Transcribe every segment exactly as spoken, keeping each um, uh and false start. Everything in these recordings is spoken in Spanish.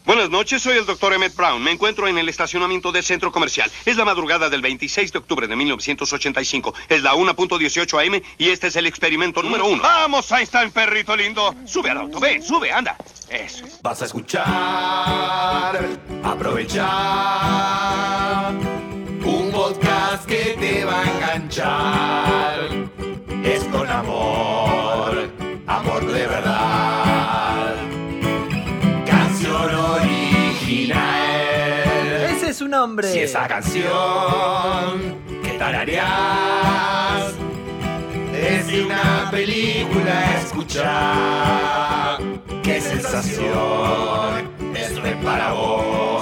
Buenas noches, soy el doctor Emmett Brown. Me encuentro en el estacionamiento del centro comercial. Es la madrugada del veintiséis de octubre de mil novecientos ochenta y cinco. Es la una punto dieciocho a eme y este es el experimento número uno. ¡Vamos, Einstein, perrito lindo! Sube al auto, ve, sube, anda. Eso. Vas a escuchar, aprovechar un podcast que te va a enganchar. Es con amor, amor de verdad. Canción original. Ese es su nombre. Si esa canción que tarareás es de una película, escuchar. ¡Qué sensación! Esto es para vos.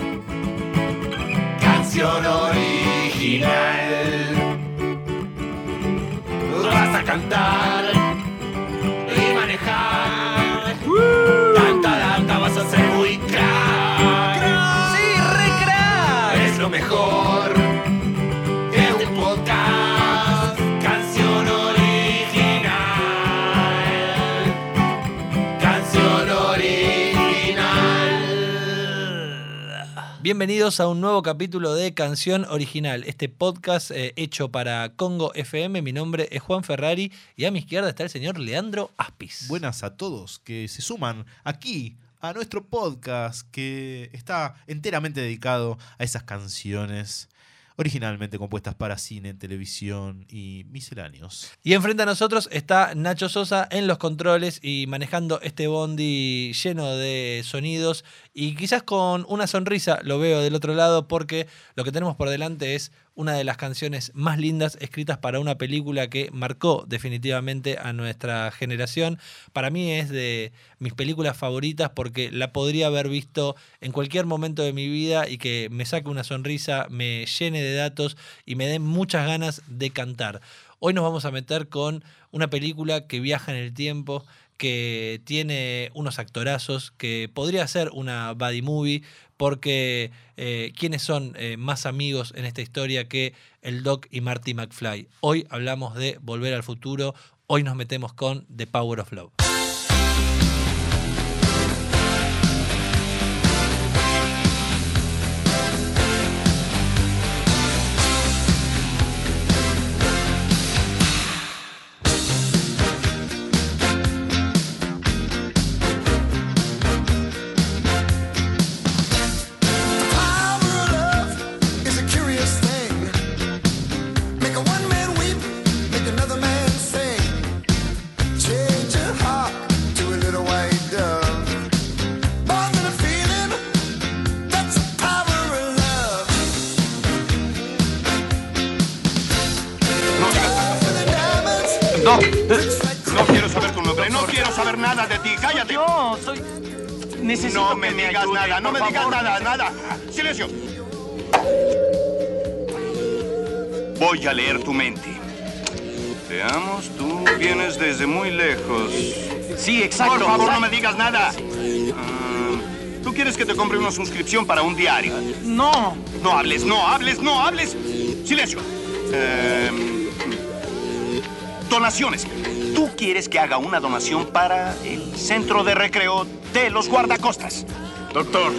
Canción original. Vas a cantar y manejar. Tanta data vas a ser muy crack. ¡Sí, re crack! Es lo mejor de un podcast. Canción original. Canción original. Bienvenidos a un nuevo capítulo de Canción Original, este podcast eh, hecho para Congo F M. Mi nombre es Juan Ferrari y a mi izquierda está el señor Leandro Aspis. Buenas a todos que se suman aquí a nuestro podcast que está enteramente dedicado a esas canciones originalmente compuestas para cine, televisión y misceláneos. Y enfrente a nosotros está Nacho Sosa en los controles y manejando este bondi lleno de sonidos y quizás con una sonrisa lo veo del otro lado porque lo que tenemos por delante es una de las canciones más lindas escritas para una película que marcó definitivamente a nuestra generación. Para mí es de mis películas favoritas porque la podría haber visto en cualquier momento de mi vida y que me saque una sonrisa, me llene de datos y me dé muchas ganas de cantar. Hoy nos vamos a meter con una película que viaja en el tiempo, que tiene unos actorazos, que podría ser una buddy movie, porque eh, ¿quiénes son eh, más amigos en esta historia que el Doc y Marty McFly? Hoy hablamos de Volver al Futuro, hoy nos metemos con The Power of Love. No, no quiero saber tu nombre, no quiero saber nada de ti, cállate. Yo soy... Necesito No me que digas ayude, nada, no por me digas favor. nada, nada. Silencio. Voy a leer tu mente. Veamos, tú vienes desde muy lejos. Sí, exacto. Por favor, no exacto. me digas nada. Ah, ¿Tú quieres que te compre una suscripción para un diario? No. No hables, no hables, no hables. Silencio. Eh, donaciones. ¿Tú quieres que haga una donación para el centro de recreo de los guardacostas? Doctor,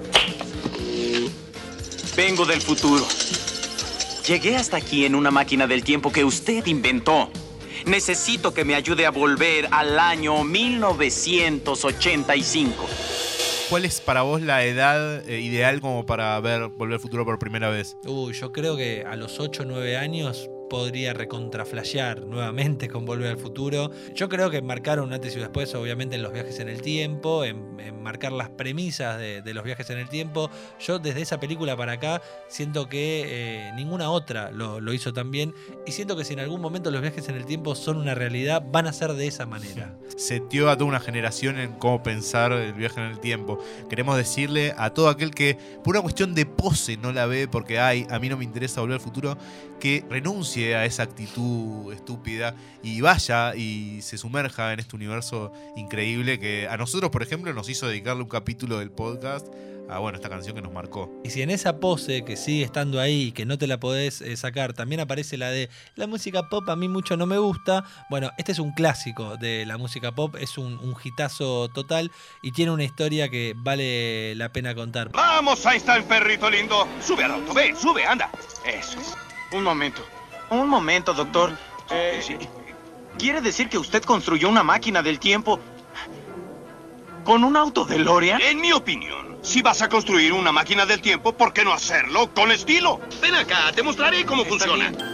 vengo del futuro. Llegué hasta aquí en una máquina del tiempo que usted inventó. Necesito que me ayude a volver al año mil novecientos ochenta y cinco. ¿Cuál es para vos la edad eh, ideal como para ver Volver al Futuro por primera vez? Uy, yo creo que a los ocho o nueve años podría recontraflashear nuevamente con Volver al Futuro. Yo creo que marcaron un antes y un después, obviamente, en los viajes en el tiempo, en, en marcar las premisas de, de los viajes en el tiempo. Yo desde esa película para acá siento que eh, ninguna otra lo, lo hizo tan bien y siento que si en algún momento los viajes en el tiempo son una realidad, van a ser de esa manera. Setió a toda una generación en cómo pensar el viaje en el tiempo. Queremos decirle a todo aquel que por una cuestión de pose no la ve porque ay, a mí no me interesa Volver al Futuro, que renuncie a esa actitud estúpida y vaya y se sumerja en este universo increíble que a nosotros, por ejemplo, nos hizo dedicarle un capítulo del podcast a bueno, esta canción que nos marcó. Y si en esa pose que sigue estando ahí, que no te la podés eh, sacar, también aparece la de la música pop, a mí mucho no me gusta. Bueno, este es un clásico de la música pop, es un, un hitazo total y tiene una historia que vale la pena contar. Vamos, Einstein, perrito lindo. Sube al auto, ve, sube, anda. Eso es. Un momento. Un momento, doctor. Eh, Sí. ¿Quiere decir que usted construyó una máquina del tiempo con un auto DeLorean? En mi opinión, si vas a construir una máquina del tiempo, ¿por qué no hacerlo con estilo? Ven acá, te mostraré cómo Está funciona. bien.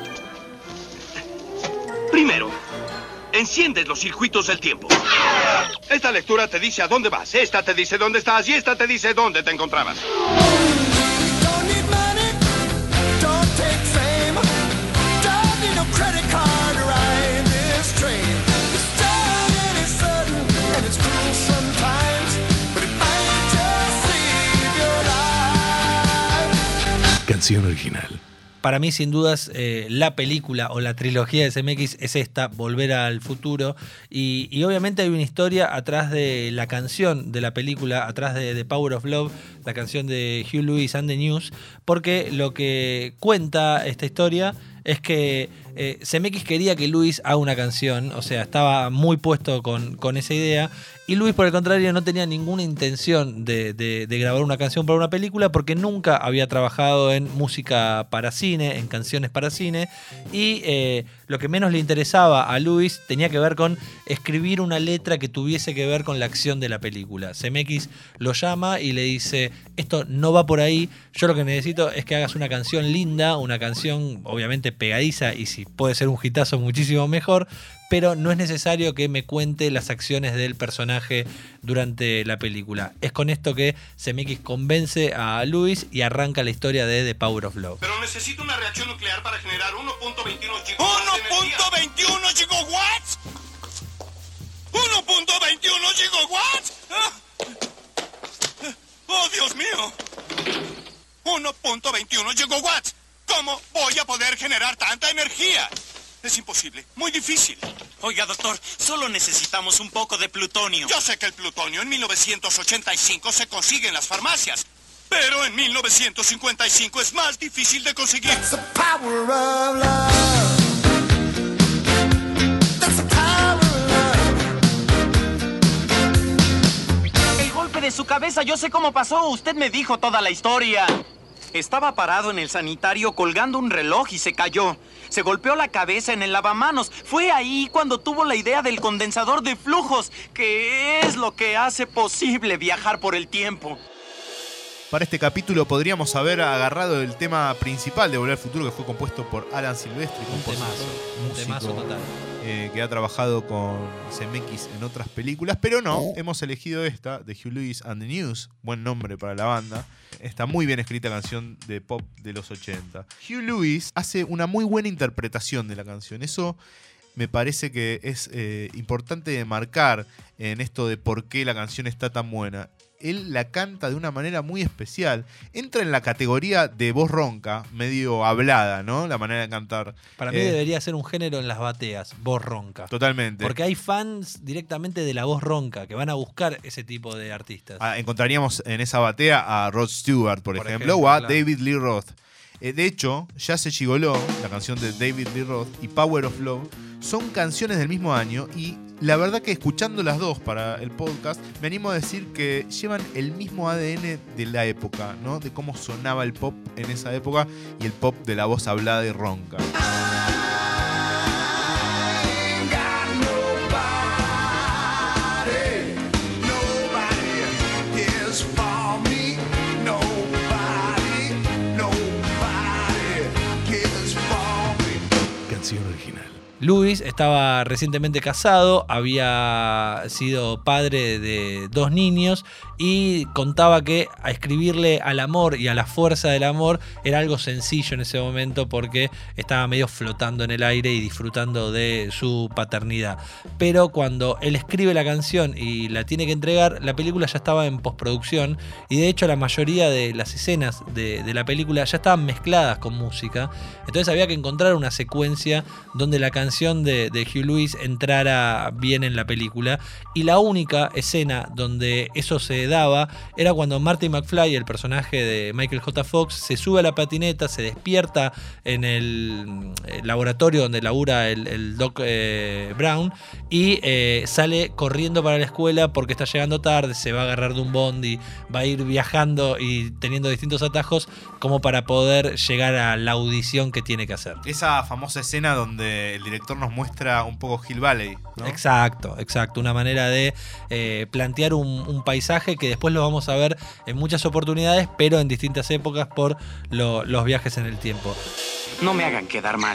Primero, enciendes los circuitos del tiempo. Esta lectura te dice a dónde vas, esta te dice dónde estás y esta te dice dónde te encontrabas. Don't need money, don't take fame, don't need no credit card to ride this train. It's starting and it's sudden and it's cruel sometimes, but it might just save your life. Canción original. Para mí, sin dudas, eh, la película o la trilogía de C M X es esta, Volver al Futuro. Y, y obviamente hay una historia atrás de la canción de la película, atrás de The Power of Love, la canción de Huey Lewis and the News, porque lo que cuenta esta historia es que eh, C M X quería que Lewis haga una canción, o sea, estaba muy puesto con, con esa idea, y Lewis, por el contrario, no tenía ninguna intención de, de, de grabar una canción para una película porque nunca había trabajado en música para cine, en canciones para cine, y eh, lo que menos le interesaba a Lewis tenía que ver con escribir una letra que tuviese que ver con la acción de la película. C M X lo llama y le dice, esto no va por ahí, yo lo que necesito es que hagas una canción linda, una canción obviamente pegadiza y si puede ser un hitazo muchísimo mejor, pero no es necesario que me cuente las acciones del personaje durante la película. Es con esto que C M X convence a Lewis y arranca la historia de The Power of Love. Pero necesito una reacción nuclear para generar uno punto veintiuno gigawatts uno de energía. punto veintiuno gigawatts. uno punto veintiuno gigawatts. Ah. Oh, Dios mío. uno punto veintiuno gigawatts. ¿Cómo voy a poder generar tanta energía? Es imposible, muy difícil. Oiga, doctor, solo necesitamos un poco de plutonio. Yo sé que el plutonio en mil novecientos ochenta y cinco se consigue en las farmacias, pero en mil novecientos cincuenta y cinco es más difícil de conseguir. That's the power of love. That's the power of love. El golpe de su cabeza, yo sé cómo pasó. Usted me dijo toda la historia. Estaba parado en el sanitario colgando un reloj y se cayó. Se golpeó la cabeza en el lavamanos. Fue ahí cuando tuvo la idea del condensador de flujos, que es lo que hace posible viajar por el tiempo. Para este capítulo podríamos haber agarrado el tema principal de Volver al Futuro, que fue compuesto por Alan Silvestri, Un compositor, temazo, un músico, temazo total. eh, que ha trabajado con C M X en otras películas, pero no, hemos elegido esta, de Huey Lewis and the News, buen nombre para la banda. Esta muy bien escrita canción de pop de los ochenta. Huey Lewis hace una muy buena interpretación de la canción. Eso me parece que es eh, importante de marcar en esto de por qué la canción está tan buena. Él la canta de una manera muy especial. Entra en la categoría de voz ronca, medio hablada, ¿no? La manera de cantar. Para mí Eh, debería ser un género en las bateas, voz ronca. Totalmente. Porque hay fans directamente de la voz ronca que van a buscar ese tipo de artistas. Ah, encontraríamos en esa batea a Rod Stewart, por, Por ejemplo, ejemplo, o a claro. David Lee Roth. Eh, de hecho, Ya se chigoló, la canción de David Lee Roth, y Power of Love, son canciones del mismo año y la verdad que escuchando las dos para el podcast, me animo a decir que llevan el mismo A D N de la época, ¿no? De cómo sonaba el pop en esa época y el pop de la voz hablada y ronca. Canción original. Lewis estaba recientemente casado, había sido padre de dos niños y contaba que a escribirle al amor y a la fuerza del amor era algo sencillo en ese momento porque estaba medio flotando en el aire y disfrutando de su paternidad. Pero cuando él escribe la canción y la tiene que entregar, la película ya estaba en postproducción y de hecho la mayoría de las escenas de, de la película ya estaban mezcladas con música. Entonces había que encontrar una secuencia donde la canción de, de Huey Lewis entrara bien en la película y la única escena donde eso se daba era cuando Marty McFly, el personaje de Michael J. Fox, se sube a la patineta, se despierta en el, el laboratorio donde labura el, el Doc eh, Brown y eh, sale corriendo para la escuela porque está llegando tarde, se va a agarrar de un bondi, va a ir viajando y teniendo distintos atajos como para poder llegar a la audición que tiene que hacer. Esa famosa escena donde el director nos muestra un poco Hill Valley, ¿no? Exacto, exacto. Una manera de eh, plantear un, un paisaje que después lo vamos a ver en muchas oportunidades, pero en distintas épocas por lo, los viajes en el tiempo. No me hagan quedar mal.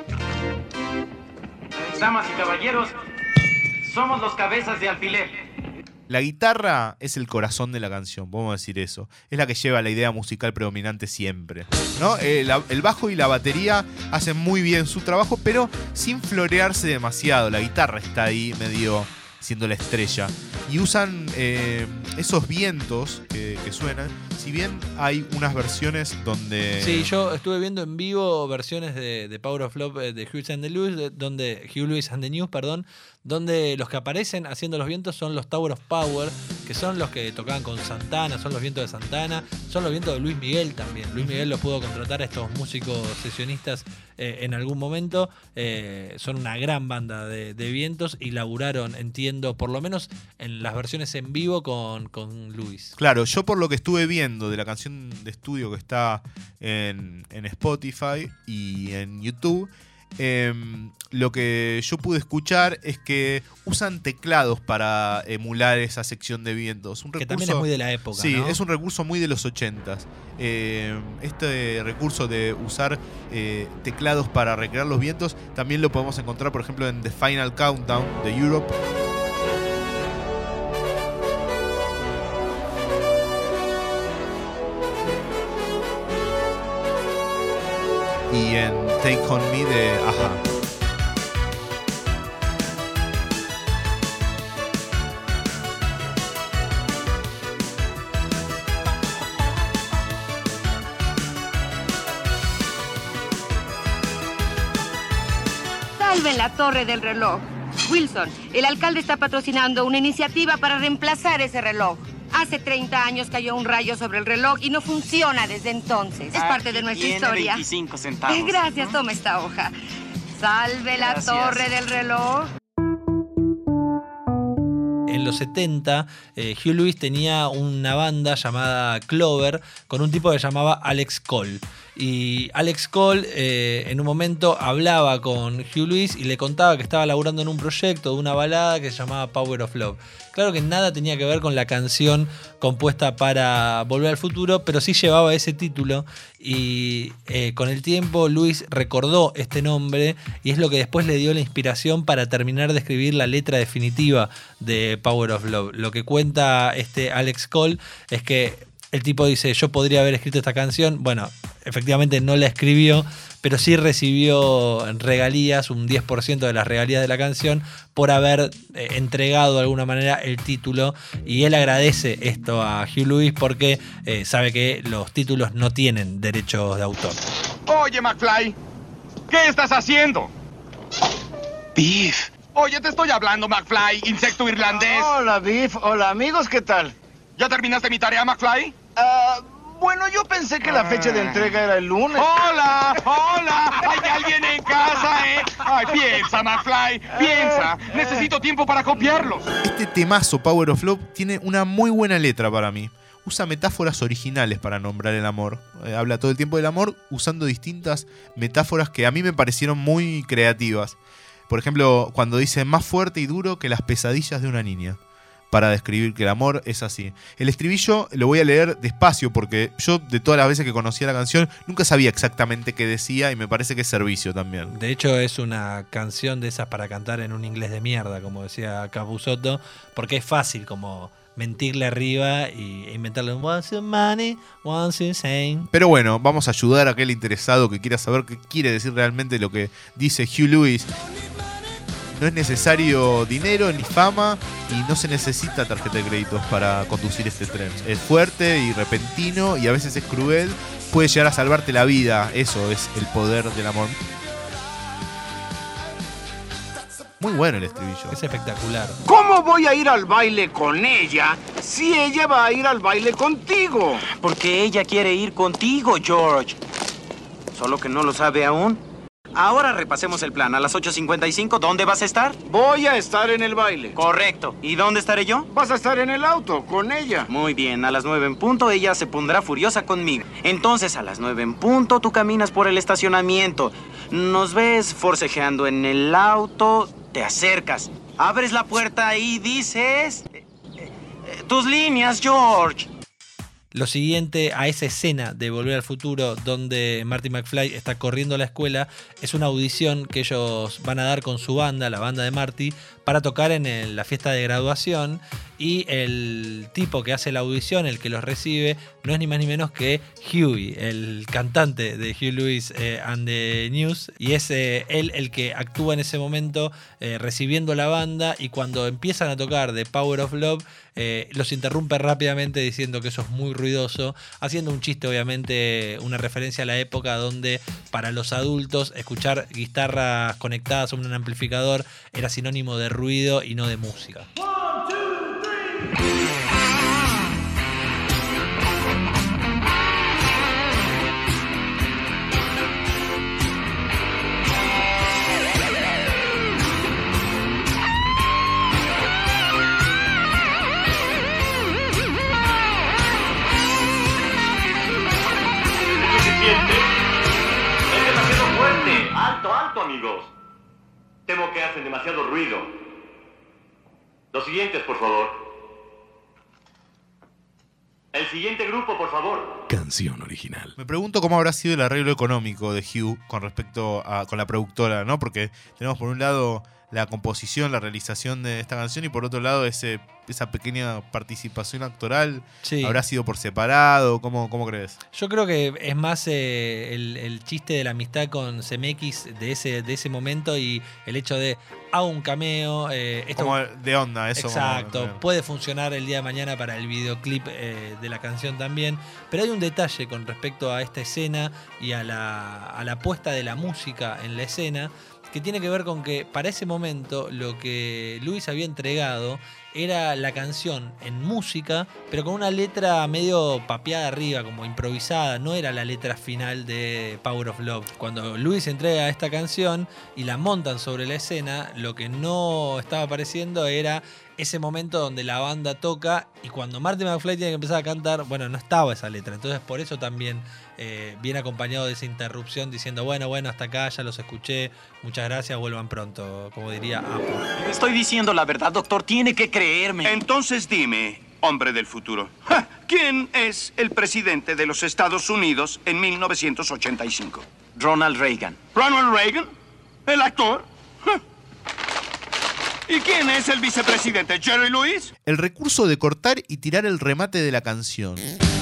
Damas y caballeros, somos los cabezas de alfiler. La guitarra es el corazón de la canción, podemos decir eso. Es la que lleva la idea musical predominante siempre, ¿no? El, el bajo y la batería hacen muy bien su trabajo, pero sin florearse demasiado. La guitarra está ahí medio siendo la estrella. Y usan eh, esos vientos que, que suenan. Si bien hay unas versiones donde... Sí, yo estuve viendo en vivo versiones de, de Power of Love de Hugh and the Lewis, de, donde, Hugh Lewis and the News, perdón, donde los que aparecen haciendo los vientos son los Tower of Power, que son los que tocaban con Santana, son los vientos de Santana, son los vientos de Luis Miguel también. Luis Miguel los pudo contratar a estos músicos sesionistas eh, en algún momento. Eh, son una gran banda de, de vientos y laburaron, entiendo, por lo menos en las versiones en vivo con, con Luis. Claro, yo por lo que estuve viendo de la canción de estudio que está en, en Spotify y en YouTube, eh, lo que yo pude escuchar es que usan teclados para emular esa sección de vientos. Un recurso, que también es muy de la época, sí, ¿no? Es un recurso muy de los ochentas. Eh, este recurso de usar eh, teclados para recrear los vientos también lo podemos encontrar, por ejemplo, en The Final Countdown de Europe. Y en Take On Me de Aja. Salven la torre del reloj. Wilson, el alcalde está patrocinando una iniciativa para reemplazar ese reloj. Hace treinta años cayó un rayo sobre el reloj y no funciona desde entonces. Es parte de nuestra Tiene historia. veinticinco centavos. Eh, Gracias, toma esta hoja. Salve la Gracias. torre del reloj. En los setenta, eh, Hugh Lewis tenía una banda llamada Clover con un tipo que se llamaba Alex Cole. Y Alex Cole eh, en un momento hablaba con Hugh Lewis y le contaba que estaba laburando en un proyecto de una balada que se llamaba Power of Love. Claro que nada tenía que ver con la canción compuesta para Volver al Futuro, pero sí llevaba ese título y eh, con el tiempo Lewis recordó este nombre y es lo que después le dio la inspiración para terminar de escribir la letra definitiva de Power of Love. Lo que cuenta este Alex Cole es que el tipo dice, yo podría haber escrito esta canción. Bueno, efectivamente no la escribió, pero sí recibió regalías, un diez por ciento de las regalías de la canción, por haber eh, entregado de alguna manera el título. Y él agradece esto a Hugh Lewis porque eh, sabe que los títulos no tienen derechos de autor. Oye, McFly, ¿qué estás haciendo? Biff. Oye, te estoy hablando, McFly, insecto irlandés. Hola, Biff. Hola, amigos, ¿qué tal? ¿Ya terminaste mi tarea, McFly? Ah, bueno, yo pensé que la fecha de entrega era el lunes. ¡Hola! ¡Hola! ¿Hay alguien en casa, eh? Ay, piensa, McFly, piensa. Necesito tiempo para copiarlos. Este temazo Power of Love tiene una muy buena letra para mí. Usa metáforas originales para nombrar el amor. Eh, habla todo el tiempo del amor usando distintas metáforas que a mí me parecieron muy creativas. Por ejemplo, cuando dice más fuerte y duro que las pesadillas de una niña, para describir que el amor es así. El estribillo lo voy a leer despacio porque yo, de todas las veces que conocía la canción, nunca sabía exactamente qué decía y me parece que es servicio también. De hecho, es una canción de esas para cantar en un inglés de mierda, como decía Capusotto, porque es fácil como mentirle arriba e inventarle un once in money, once insane. Pero bueno, vamos a ayudar a aquel interesado que quiera saber qué quiere decir realmente lo que dice Hugh Lewis. No es necesario dinero ni fama y no se necesita tarjeta de créditos para conducir este tren. Es fuerte y repentino y a veces es cruel. Puede llegar a salvarte la vida. Eso es el poder del amor. Muy bueno el estribillo. Es espectacular. ¿Cómo voy a ir al baile con ella si ella va a ir al baile contigo? Porque ella quiere ir contigo, George. Solo que no lo sabe aún. Ahora repasemos el plan. A las ocho cincuenta y cinco, ¿dónde vas a estar? Voy a estar en el baile. Correcto. ¿Y dónde estaré yo? Vas a estar en el auto con ella. Muy bien, a las nueve en punto ella se pondrá furiosa conmigo. Entonces a las nueve en punto tú caminas por el estacionamiento. Nos ves forcejeando en el auto, te acercas, abres la puerta y dices... eh, eh, tus líneas, George. Lo siguiente a esa escena de Volver al Futuro donde Marty McFly está corriendo a la escuela es una audición que ellos van a dar con su banda, la banda de Marty, para tocar en el- la fiesta de graduación, y el tipo que hace la audición, el que los recibe, no es ni más ni menos que Huey, el cantante de Huey Lewis eh, and the News, y es eh, él el que actúa en ese momento eh, recibiendo la banda, y cuando empiezan a tocar The Power of Love eh, los interrumpe rápidamente diciendo que eso es muy ruidoso, haciendo un chiste, obviamente, una referencia a la época donde para los adultos escuchar guitarras conectadas a un amplificador era sinónimo de ruido y no de música. ¿Qué se siente? Es demasiado fuerte. Alto, alto, amigos. Temo que hacen demasiado ruido. Los siguientes, por favor. El siguiente grupo, por favor. Canción original. Me pregunto cómo habrá sido el arreglo económico de Hugh con respecto a con la productora, ¿no? Porque tenemos por un lado la composición, la realización de esta canción, y por otro lado ese, esa pequeña participación actoral. Sí. ¿Habrá sido por separado? ¿Cómo, cómo crees? Yo creo que es más eh, el, el chiste de la amistad con Zemeckis de ese, de ese momento, y el hecho de hago un cameo. Eh, esto, Como de onda, eso. exacto, como- puede funcionar el día de mañana para el videoclip eh, de la canción también. Pero hay un detalle con respecto a esta escena y a la, a la puesta de la música en la escena, que tiene que ver con que para ese momento lo que Luis había entregado era la canción en música, pero con una letra medio papeada arriba, como improvisada. No era la letra final de Power of Love. Cuando Luis entrega esta canción y la montan sobre la escena, lo que no estaba apareciendo era ese momento donde la banda toca, y cuando Marty McFly tiene que empezar a cantar, bueno, no estaba esa letra. Entonces por eso también eh, viene acompañado de esa interrupción diciendo, bueno, bueno, hasta acá, ya los escuché, muchas gracias, vuelvan pronto, como diría Apple. Estoy diciendo la verdad, doctor. Tiene que creerme. Entonces dime, hombre del futuro, ¡ja! ¿Quién es el presidente de los Estados Unidos en mil novecientos ochenta y cinco? Ronald Reagan. ¿Ronald Reagan? ¿El actor? ¡Ja! ¿Y quién es el vicepresidente? ¿Jerry Lewis? El recurso de cortar y tirar el remate de la canción.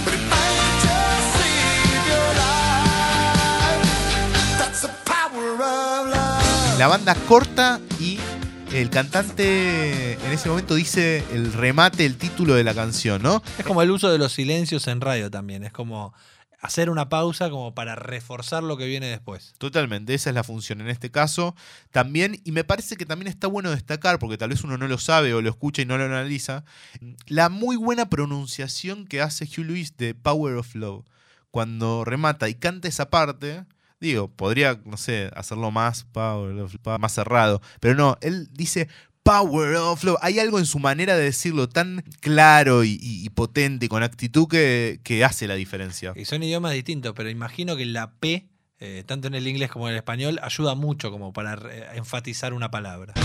La banda corta y el cantante en ese momento dice el remate, el título de la canción, ¿no? Es como el uso de los silencios en radio también. Es como hacer una pausa como para reforzar lo que viene después. Totalmente, esa es la función en este caso también, y me parece que también está bueno destacar, porque tal vez uno no lo sabe o lo escucha y no lo analiza, la muy buena pronunciación que hace Hugh Lewis de Power of Love. Cuando remata y canta esa parte, digo, podría, no sé, hacerlo más, Power of Love, más cerrado, pero no, él dice Power of Love. Hay algo en su manera de decirlo tan claro y, y, y potente, con actitud, que, que hace la diferencia. Y son idiomas distintos, pero imagino que la P, eh, tanto en el inglés como en el español, ayuda mucho como para eh, enfatizar una palabra.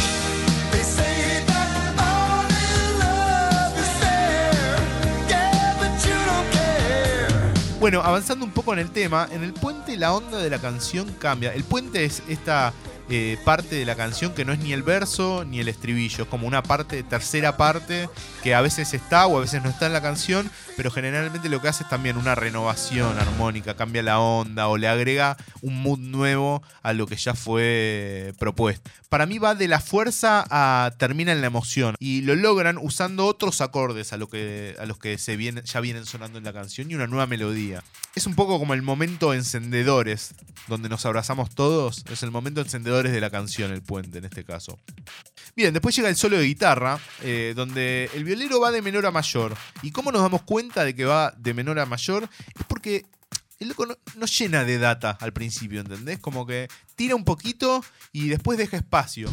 Bueno, avanzando un poco en el tema, en el puente la onda de la canción cambia. El puente es esta eh, parte de la canción que no es ni el verso ni el estribillo, es como una parte, tercera parte, que a veces está o a veces no está en la canción, pero generalmente lo que hace es también una renovación armónica, cambia la onda o le agrega un mood nuevo a lo que ya fue propuesto. Para mí va de la fuerza a termina en la emoción, y lo logran usando otros acordes a, lo que, a los que se viene, ya vienen sonando en la canción, y una nueva melodía. Es un poco como el momento encendedores, donde nos abrazamos todos, es el momento encendedores creadores de la canción, el puente en este caso. Bien, después llega el solo de guitarra, eh, donde el violero va de menor a mayor. ¿Y cómo nos damos cuenta de que va de menor a mayor? Es porque el loco no, no llena de data al principio, ¿entendés? Como que tira un poquito y después deja espacio.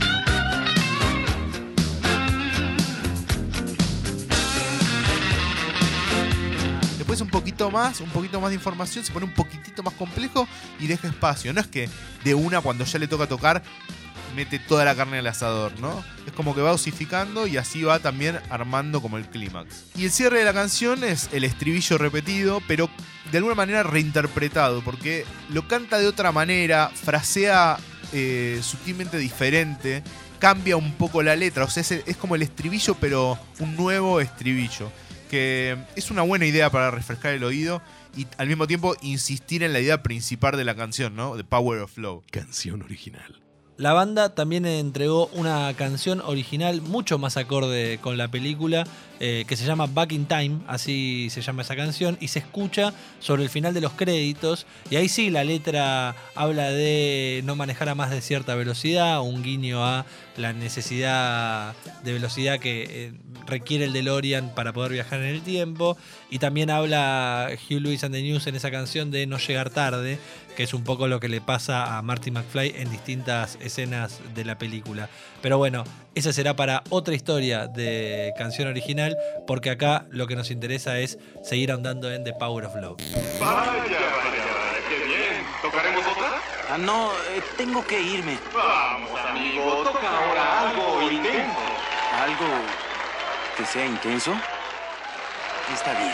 Después un poquito más, un poquito más de información, se pone un poquitito más complejo y deja espacio. No es que de una, cuando ya le toca tocar, mete toda la carne al asador, ¿no? Es como que va dosificando y así va también armando como el clímax. Y el cierre de la canción es el estribillo repetido, pero de alguna manera reinterpretado, porque lo canta de otra manera, frasea eh, sutilmente diferente, cambia un poco la letra, o sea, es, es como el estribillo, pero un nuevo estribillo, que es una buena idea para refrescar el oído y al mismo tiempo insistir en la idea principal de la canción, ¿no? The Power of Love. Canción original. La banda también entregó una canción original mucho más acorde con la película, eh, que se llama Back in Time, así se llama esa canción, y se escucha sobre el final de los créditos, y ahí sí la letra habla de no manejar a más de cierta velocidad, un guiño a la necesidad de velocidad que eh, requiere el DeLorean para poder viajar en el tiempo, y también habla Huey Lewis and the News en esa canción de no llegar tarde, que es un poco lo que le pasa a Marty McFly en distintas escenas de la película. Pero bueno, esa será para otra historia de canción original, porque acá lo que nos interesa es seguir ahondando en The Power of Love. Vaya, vaya, qué bien. ¿Tocaremos otra? Ah, no, eh, tengo que irme. Vamos, amigo, toca ahora algo intenso. ¿Algo que sea intenso? Está bien.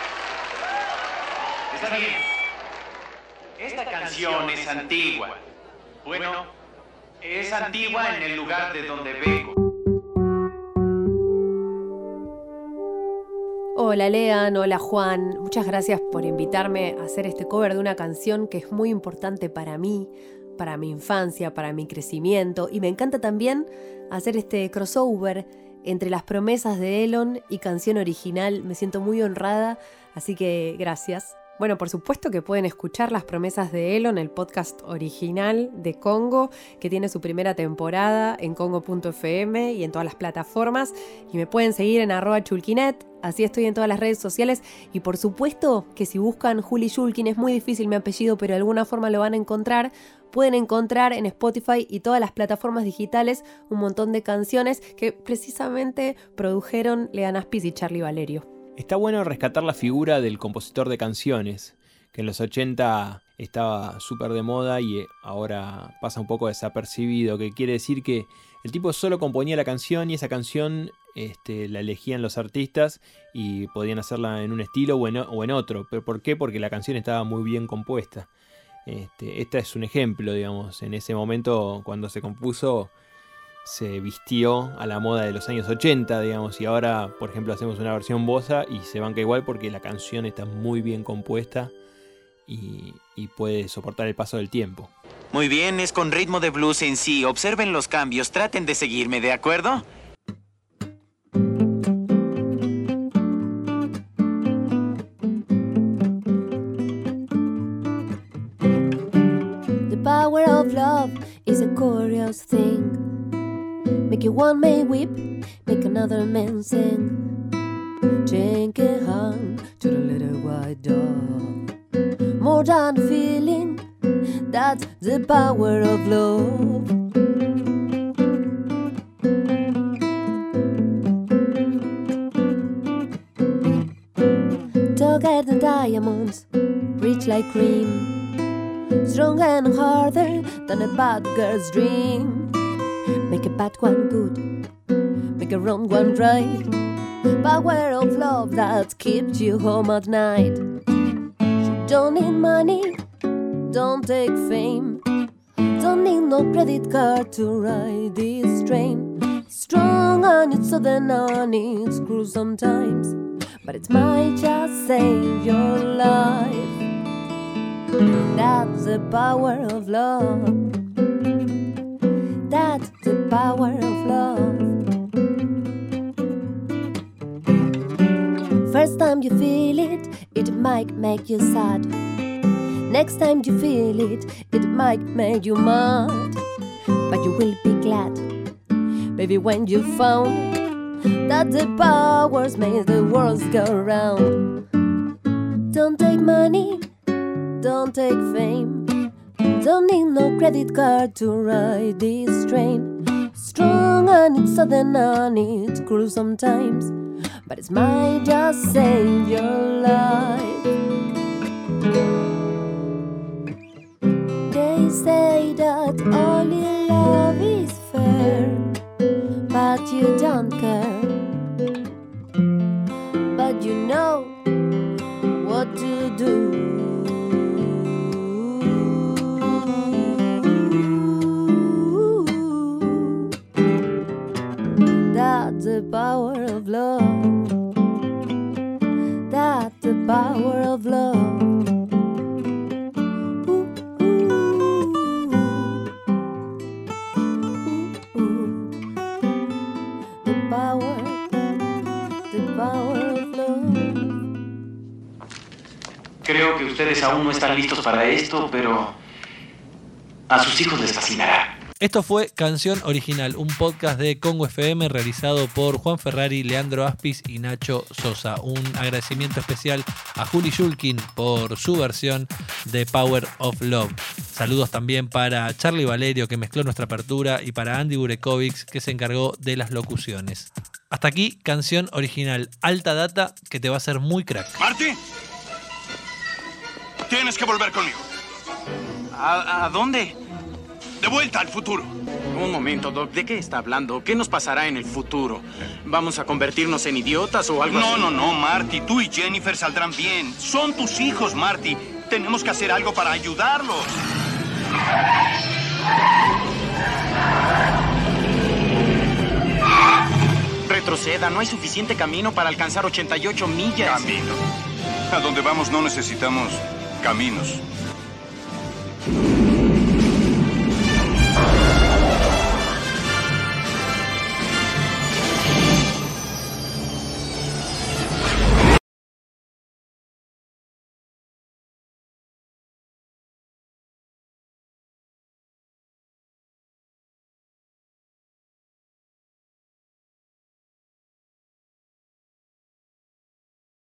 Está bien. Esta canción es antigua. Bueno, es antigua en el lugar de donde vengo. Hola Lean, hola Juan, muchas gracias por invitarme a hacer este cover de una canción que es muy importante para mí, para mi infancia, para mi crecimiento, y me encanta también hacer este crossover entre las promesas de Elon y canción original. Me siento muy honrada, así que gracias. Bueno, por supuesto que pueden escuchar Las Promesas de Elon, el podcast original de Congo, que tiene su primera temporada en congo punto efe eme y en todas las plataformas. Y me pueden seguir en arroba chulkinet, así estoy en todas las redes sociales. Y por supuesto que si buscan Juli Shulkin, es muy difícil mi apellido, pero de alguna forma lo van a encontrar. Pueden encontrar en Spotify y todas las plataformas digitales un montón de canciones que precisamente produjeron Lean Aspis y Charlie Valerio. Está bueno rescatar la figura del compositor de canciones, que en los ochenta estaba súper de moda y ahora pasa un poco desapercibido, que quiere decir que el tipo solo componía la canción y esa canción este, la elegían los artistas y podían hacerla en un estilo o en, o en otro. ¿Pero por qué? Porque la canción estaba muy bien compuesta. Este, este es un ejemplo, digamos. En ese momento, cuando se compuso, se vistió a la moda de los años ochenta, digamos, y ahora, por ejemplo, hacemos una versión bossa y se banca igual porque la canción está muy bien compuesta y, y puede soportar el paso del tiempo. Muy bien, es con ritmo de blues en sí. Observen los cambios, traten de seguirme, ¿de acuerdo? The power of love is a curious thing. Make one man weep, make another man sing. Take a hand to the little white dog. More than a feeling, that's the power of love. Together the diamonds, rich like cream, strong and harder than a bad girl's dream. Make a bad one good, make a wrong one right. Power of love that keeps you home at night. Don't need money, don't take fame, don't need no credit card to ride this train. Strong on it so then on it screws sometimes, but it might just save your life. That's the power of love. That's the power of love. First time you feel it, it might make you sad. Next time you feel it, it might make you mad. but you will be glad, baby, when you found that the powers made the world go round. Don't take money, don't take fame, don't need no credit card to ride this train. Strong and it's sudden and it's cruel sometimes, but it's might just save your life. They say that only love is fair, but you don't care. But you know what to do. That's the power of love. That's the power of love. Creo que ustedes aún no están listos para esto, pero a sus hijos les fascinará. Esto fue Canción Original, un podcast de Congo F M realizado por Juan Ferrari, Leandro Aspis y Nacho Sosa. Un agradecimiento especial a Juli Shulkin por su versión de Power of Love. Saludos también para Charlie Valerio, que mezcló nuestra apertura, y para Andy Burekovics, que se encargó de las locuciones. Hasta aquí, Canción Original. Alta data que te va a hacer muy crack. ¡Marty! Tienes que volver conmigo. ¿A, a dónde? De vuelta al futuro. Un momento, Doc. ¿De qué está hablando? ¿Qué nos pasará en el futuro? ¿Vamos a convertirnos en idiotas o algo no, así? No, no, no, Marty. Tú y Jennifer saldrán bien. Son tus hijos, Marty. Tenemos que hacer algo para ayudarlos. Retroceda. No hay suficiente camino para alcanzar ochenta y ocho millas. Camino. A donde vamos no necesitamos caminos.